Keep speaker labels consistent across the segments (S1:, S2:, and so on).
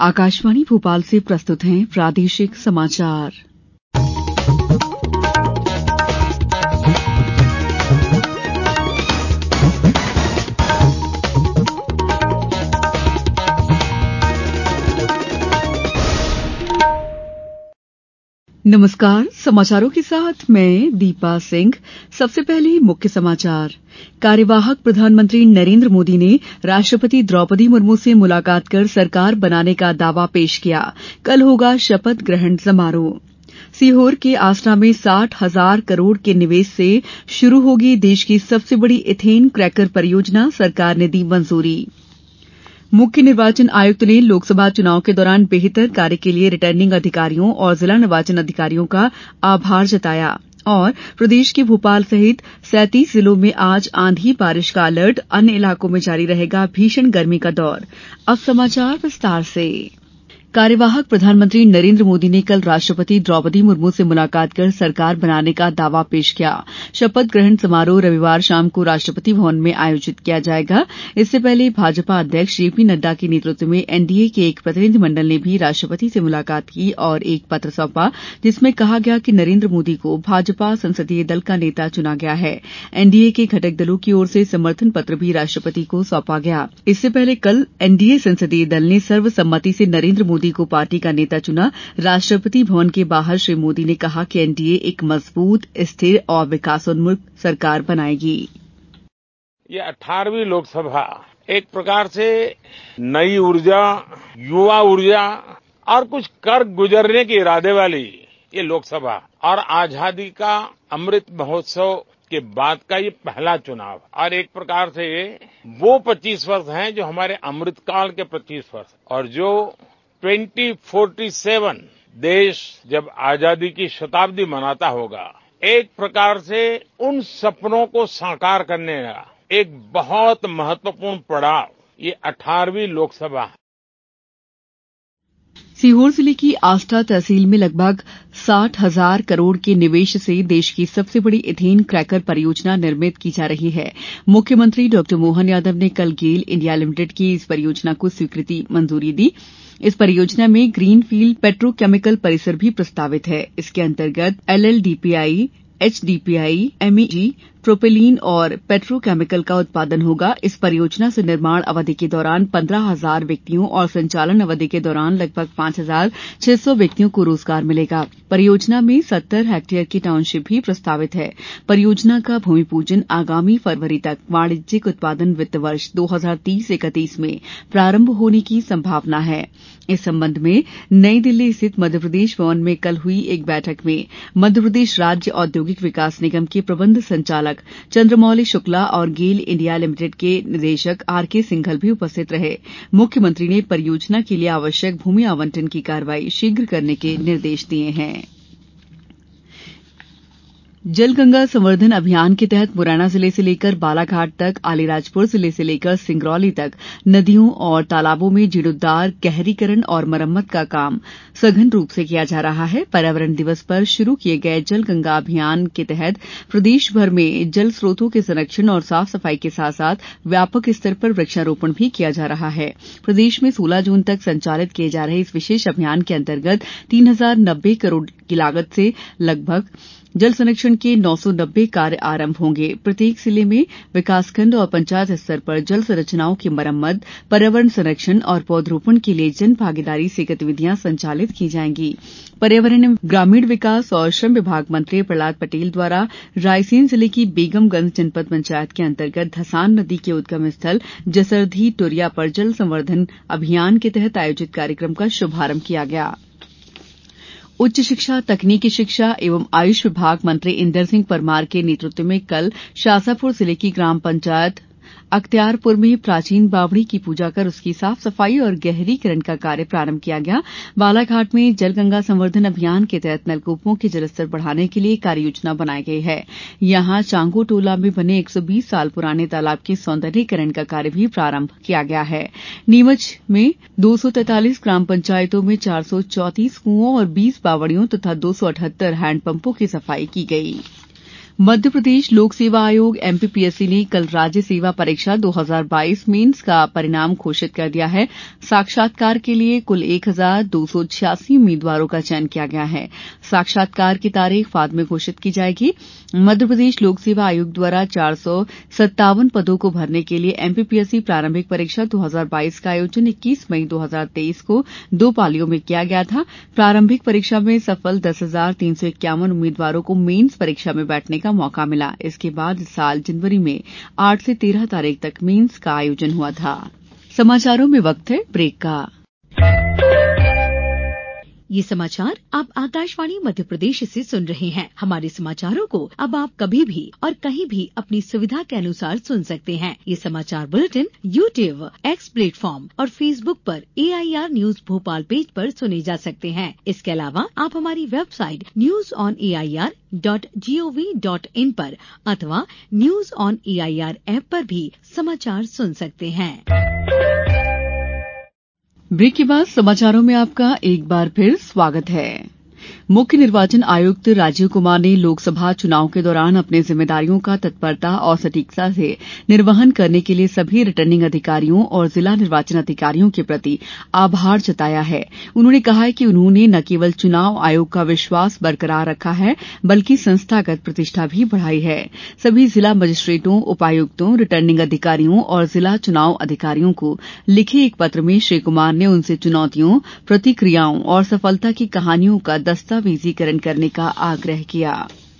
S1: आकाशवाणी भोपाल से प्रस्तुत हैं प्रादेशिक समाचार। नमस्कार, समाचारों के साथ मैं दीपा सिंह। सबसे पहले मुख्य समाचार। कार्यवाहक प्रधानमंत्री नरेंद्र मोदी ने राष्ट्रपति द्रौपदी मुर्मू से मुलाकात कर सरकार बनाने का दावा पेश किया। कल होगा शपथ ग्रहण समारोह। सीहोर के आसना में 60,000 करोड़ के निवेश से शुरू होगी देश की सबसे बड़ी इथेन क्रैकर परियोजना, सरकार ने दी मंजूरी। मुख्य निर्वाचन आयुक्त ने लोकसभा चुनाव के दौरान बेहतर कार्य के लिए रिटर्निंग अधिकारियों और जिला निर्वाचन अधिकारियों का आभार जताया। और प्रदेश के भोपाल सहित 37 जिलों में आज आंधी बारिश का अलर्ट, अन्य इलाकों में जारी रहेगा भीषण गर्मी का दौर। अब समाचार विस्तार से। कार्यवाहक प्रधानमंत्री नरेंद्र मोदी ने कल राष्ट्रपति द्रौपदी मुर्मू से मुलाकात कर सरकार बनाने का दावा पेश किया। शपथ ग्रहण समारोह रविवार शाम को राष्ट्रपति भवन में आयोजित किया जाएगा। इससे पहले भाजपा अध्यक्ष जेपी नड्डा के नेतृत्व में एनडीए के एक प्रतिनिधिमंडल ने भी राष्ट्रपति से मुलाकात की और एक पत्र सौंपा, जिसमें कहा गया कि नरेंद्र मोदी को भाजपा संसदीय दल का नेता चुना गया है। एनडीए के घटक दलों की ओर से समर्थन पत्र भी राष्ट्रपति को सौंपा गया। इससे पहले कल एनडीए संसदीय दल ने सर्वसम्मति से नरेंद्र मोदी को पार्टी का नेता चुना। राष्ट्रपति भवन के बाहर श्री मोदी ने कहा कि एनडीए एक मजबूत, स्थिर और विकासोन्मुख सरकार बनाएगी।
S2: ये 18वीं लोकसभा एक प्रकार से नई ऊर्जा, युवा ऊर्जा और कुछ कर गुजरने के इरादे वाली ये लोकसभा और आजादी का अमृत महोत्सव के बाद का ये पहला चुनाव और एक प्रकार से वो 25 वर्ष हैं जो हमारे अमृतकाल के 25 वर्ष और जो 2047 देश जब आजादी की शताब्दी मनाता होगा, एक प्रकार से उन सपनों को साकार करने का एक बहुत महत्वपूर्ण पड़ाव ये 18वीं लोकसभा है।
S1: सीहोर जिले की आष्टा तहसील में लगभग 60,000 करोड़ के निवेश से देश की सबसे बड़ी इथेन क्रैकर परियोजना निर्मित की जा रही है। मुख्यमंत्री डॉ मोहन यादव ने कल गेल इंडिया लिमिटेड की इस परियोजना को स्वीकृति मंजूरी दी। इस परियोजना में ग्रीनफील्ड पेट्रोकेमिकल परिसर भी प्रस्तावित है। इसके अंतर्गत एलएलडीपीआई, एचडीपीआई, एमईजी, प्रोपेलीन और पेट्रोकेमिकल का उत्पादन होगा। इस परियोजना से निर्माण अवधि के दौरान 15,000 व्यक्तियों और संचालन अवधि के दौरान लगभग 5,600 व्यक्तियों को रोजगार मिलेगा। परियोजना में 70 हेक्टेयर की टाउनशिप भी प्रस्तावित है। परियोजना का भूमि पूजन आगामी फरवरी तक वाणिज्यिक उत्पादन वित्त वर्ष 2030-31 में प्रारंभ होने की संभावना है। इस संबंध में नई दिल्ली स्थित मध्यप्रदेश भवन में कल हुई एक बैठक में मध्यप्रदेश राज्य औद्योगिक विकास निगम के प्रबंध संचालक चंद्रमौली शुक्ला और गेल इंडिया लिमिटेड के निदेशक आरके सिंघल भी उपस्थित रहे। मुख्यमंत्री ने परियोजना के लिए आवश्यक भूमि आवंटन की कार्रवाई शीघ्र करने के निर्देश दिए हैं। जल गंगा संवर्धन अभियान के तहत मुरैना जिले से लेकर बालाघाट तक, अलीराजपुर जिले से लेकर सिंगरौली तक नदियों और तालाबों में जीर्णोद्धार, गहरीकरण और मरम्मत का काम सघन रूप से किया जा रहा है। पर्यावरण दिवस पर शुरू किए गए जल गंगा अभियान के तहत प्रदेश भर में जल स्रोतों के संरक्षण और साफ सफाई के साथ साथ व्यापक स्तर पर वृक्षारोपण भी किया जा रहा है। प्रदेश में 16 जून तक संचालित किए जा रहे इस विशेष अभियान के अंतर्गत 3,090 करोड़ की लागत से लगभग जल संरक्षण के 990 कार्य आरंभ होंगे। प्रत्येक जिले में विकासखंड और पंचायत स्तर पर जल संरचनाओं की मरम्मत, पर्यावरण संरक्षण और पौधरोपण के लिए जन भागीदारी से गतिविधियां संचालित की जाएंगी। पर्यावरण एवं ग्रामीण विकास और श्रम विभाग मंत्री प्रहलाद पटेल द्वारा रायसेन जिले की बेगमगंज जनपद पंचायत के अंतर्गत धसान नदी के उद्गम स्थल जसरधी टोरिया पर जल संवर्धन अभियान के तहत आयोजित कार्यक्रम का शुभारंभ किया गया। उच्च शिक्षा, तकनीकी शिक्षा एवं आयुष विभाग मंत्री इंदर सिंह परमार के नेतृत्व में कल शाजापुर जिले की ग्राम पंचायत अख्तियारपुर में प्राचीन बावड़ी की पूजा कर उसकी साफ सफाई और गहरीकरण का कार्य प्रारंभ किया गया। बालाघाट में जल गंगा संवर्धन अभियान के तहत नलकूपों के जलस्तर बढ़ाने के लिए कार्ययोजना बनाई गई है। यहां चांगो टोला में बने 120 साल पुराने तालाब के सौंदर्यीकरण का कार्य भी प्रारंभ किया गया है। नीमच में 243 ग्राम पंचायतों में 434 कुओं और 20 बावड़ियों तथा 278 हैंडपंपों की सफाई की गई। मध्य प्रदेश लोक सेवा आयोग एमपीपीएससी ने कल राज्य सेवा परीक्षा 2022 मेंस का परिणाम घोषित कर दिया है। साक्षात्कार के लिए कुल 1286 उम्मीदवारों का चयन किया गया है। साक्षात्कार की तारीख बाद में घोषित की जाएगी। मध्य प्रदेश लोक सेवा आयोग द्वारा 457 पदों को भरने के लिए एमपीपीएससी प्रारंभिक परीक्षा 2022 का आयोजन 21 मई 2023 को 2 पालियों में किया गया था। प्रारंभिक परीक्षा में सफल 10,351 उम्मीदवारों को मेंस परीक्षा में बैठने का मौका मिला। इसके बाद इस साल जनवरी में 8 से 13 तारीख तक मेंस का आयोजन हुआ था। समाचारों में वक्त है ब्रेक का।
S3: ये समाचार आप आकाशवाणी मध्य प्रदेश से सुन रहे हैं। हमारे समाचारों को अब आप कभी भी और कहीं भी अपनी सुविधा के अनुसार सुन सकते हैं। ये समाचार बुलेटिन YouTube, X प्लेटफॉर्म और Facebook पर AIR न्यूज भोपाल पेज पर सुने जा सकते हैं। इसके अलावा आप हमारी वेबसाइट newsonair.gov.in पर अथवा न्यूज ऑन AIR ऐप पर भी समाचार सुन सकते हैं।
S1: ब्रेक के बाद समाचारों में आपका एक बार फिर स्वागत है। मुख्य निर्वाचन आयुक्त राजीव कुमार ने लोकसभा चुनाव के दौरान अपनी जिम्मेदारियों का तत्परता और सटीकता से निर्वहन करने के लिए सभी रिटर्निंग अधिकारियों और जिला निर्वाचन अधिकारियों के प्रति आभार जताया है। उन्होंने कहा है कि उन्होंने न केवल चुनाव आयोग का विश्वास बरकरार रखा है बल्कि संस्थागत प्रतिष्ठा भी बढ़ाई है। सभी जिला मजिस्ट्रेटों, उपायुक्तों, रिटर्निंग अधिकारियों और जिला चुनाव अधिकारियों को लिखे एक पत्र में श्री कुमार ने उनसे चुनौतियों, प्रतिक्रियाओं और सफलता की कहानियों का दस्तावेजीकरण करने का आग्रह किया।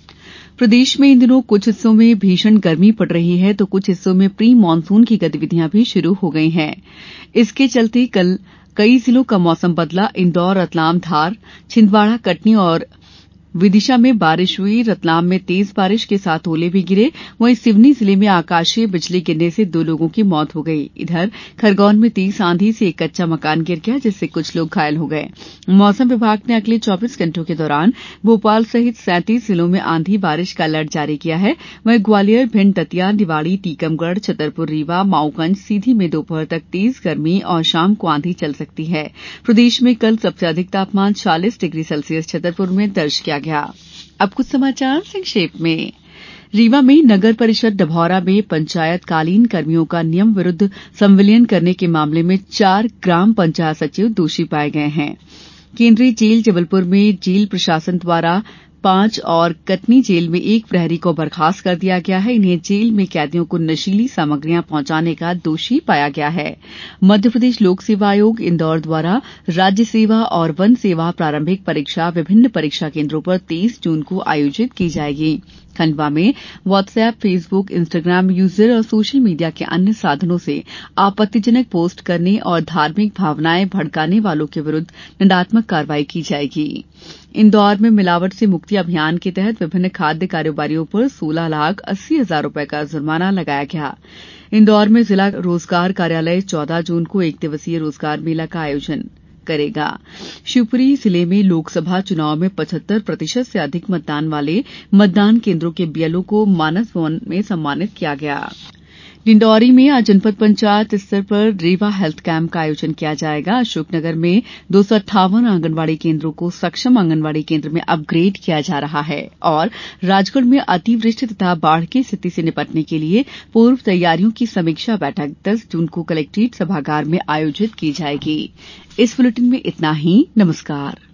S1: प्रदेश में इन दिनों कुछ हिस्सों में भीषण गर्मी पड़ रही है तो कुछ हिस्सों में प्री मानसून की गतिविधियां भी शुरू हो गई हैं। इसके चलते कल कई जिलों का मौसम बदला। इंदौर, रतलाम, धार, छिंदवाड़ा, कटनी और विदिशा में बारिश हुई। रतलाम में तेज बारिश के साथ ओले भी गिरे। वहीं सिवनी जिले में आकाशीय बिजली गिरने से 2 लोगों की मौत हो गई। इधर खरगौन में तेज आंधी से एक कच्चा मकान गिर गया जिससे कुछ लोग घायल हो गए। मौसम विभाग ने अगले 24 घंटों के दौरान भोपाल सहित 37 जिलों में आंधी बारिश का अलर्ट जारी किया है। वहीं ग्वालियर, भिंड, दतिया, निवाड़ी, टीकमगढ़, छतरपुर, रीवा, माऊगंज, सीधी में दोपहर तक तेज गर्मी और शाम को आंधी चल सकती है। प्रदेश में कल सबसे अधिक तापमान 40 डिग्री सेल्सियस छतरपुर में दर्ज किया गया। अब कुछ समाचार संक्षेप में। रीवा में नगर परिषद डभौरा में पंचायत कालीन कर्मियों का नियम विरुद्ध संविलियन करने के मामले में 4 ग्राम पंचायत सचिव दोषी पाए गए हैं। केंद्रीय जेल जबलपुर में जेल प्रशासन द्वारा 5 और कटनी जेल में 1 प्रहरी को बर्खास्त कर दिया गया है। इन्हें जेल में कैदियों को नशीली सामग्रियां पहुंचाने का दोषी पाया गया है। मध्यप्रदेश लोक सेवा आयोग इंदौर द्वारा राज्य सेवा और वन सेवा प्रारंभिक परीक्षा विभिन्न परीक्षा केंद्रों पर 23 जून को आयोजित की जाएगी। खंडवा में व्हाट्सएप, फेसबुक, इंस्टाग्राम यूजर और सोशल मीडिया के अन्य साधनों से आपत्तिजनक पोस्ट करने और धार्मिक भावनाएं भड़काने वालों के विरुद्ध दंडात्मक कार्रवाई की जाएगी। इंदौर में मिलावट से मुक्ति अभियान के तहत विभिन्न खाद्य कारोबारियों पर 16,80,000 रुपए का जुर्माना लगाया गया। इंदौर में जिला रोजगार कार्यालय 14 जून को 1 दिवसीय रोजगार मेला का आयोजन करेगा। शिवपुरी जिले में लोकसभा चुनाव में 75% से अधिक मतदान वाले मतदान केंद्रों के बीएलओ को मानस भवन में सम्मानित किया गया। डिंडौरी में आज जनपद पंचायत स्तर पर रीवा हेल्थ कैंप का आयोजन किया जाएगा। अशोकनगर में 258 आंगनबाड़ी केंद्रों को सक्षम आंगनबाड़ी केंद्र में अपग्रेड किया जा रहा है और राजगढ़ में अतिवृष्टि तथा बाढ़ की स्थिति से निपटने के लिए पूर्व तैयारियों की समीक्षा बैठक 10 जून को कलेक्ट्रेट सभागार में आयोजित की जाएगी। इस बुलेटिन में इतना ही। नमस्कार।